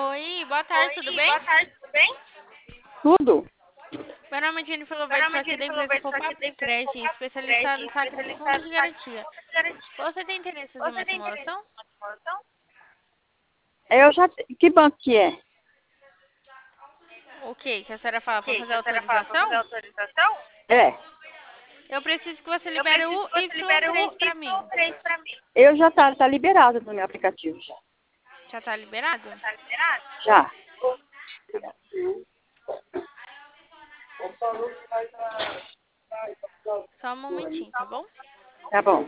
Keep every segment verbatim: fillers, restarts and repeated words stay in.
Oi, boa tarde, tudo Oi, bem? boa tarde, tudo bem? Tudo. Meu nome é Jennifer Meu Lovato, nome estou é aqui da Jennifer empresa Lobato, estou aqui Copap da empresa Cred, Copap especializada Cred, no saque de fundos especializada de no saque de garantia. fundos de garantia. Você tem interesse em fazer Você uma tem interesse simulação? em informação? Eu já... te- Que banco que é? O que que a senhora fala para Ok, fazer que a senhora fala para fazer autorização? autorização? É. Eu preciso que você Eu libere preciso o que você y libere o três para mim. Y três para mim. Eu já tá, tá liberado no meu aplicativo já. Já está liberado? Tá liberado? Já. Tá bom. Só um momentinho, tá bom? Tá bom.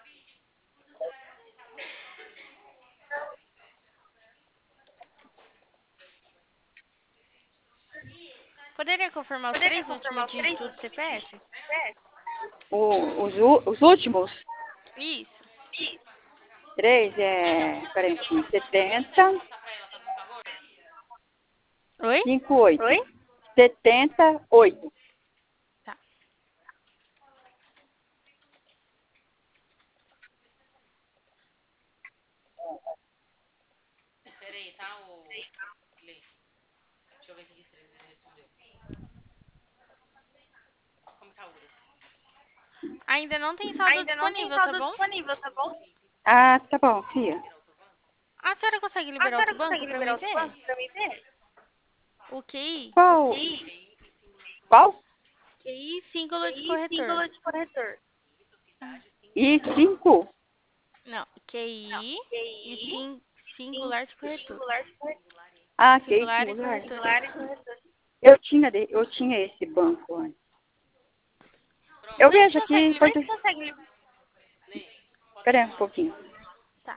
Poderia confirmar os Poderia três confirmar últimos os três dígitos do últimos C P F? dígitos do C P F? O, os, u- os últimos? Isso. Três é quarenta e setenta, Oi? cinco oito. Oi? Setenta oito. Tá. Ainda não tem saldo Ainda não tem disponível, tá saldo bom? disponível, tá bom? Ah, tá bom, Fia. A senhora consegue A liberar outro senhora banco consegue para mim liberar outro ver? banco para mim ver? O Q I? Qual? Ok. Qual? Q I símbolo de E corretor. símbolo de corretor. E cinco? Não, Q I e QI sim, sim, singular de corretor. singular de corretor. Ah, que QI Singular e singular. corretor. Singular e corretor. Eu tinha, de, eu tinha esse banco antes. Eu Vê se vejo consegue aqui, liberar. pode... consegue liberar. Espera aí um pouquinho. Tá.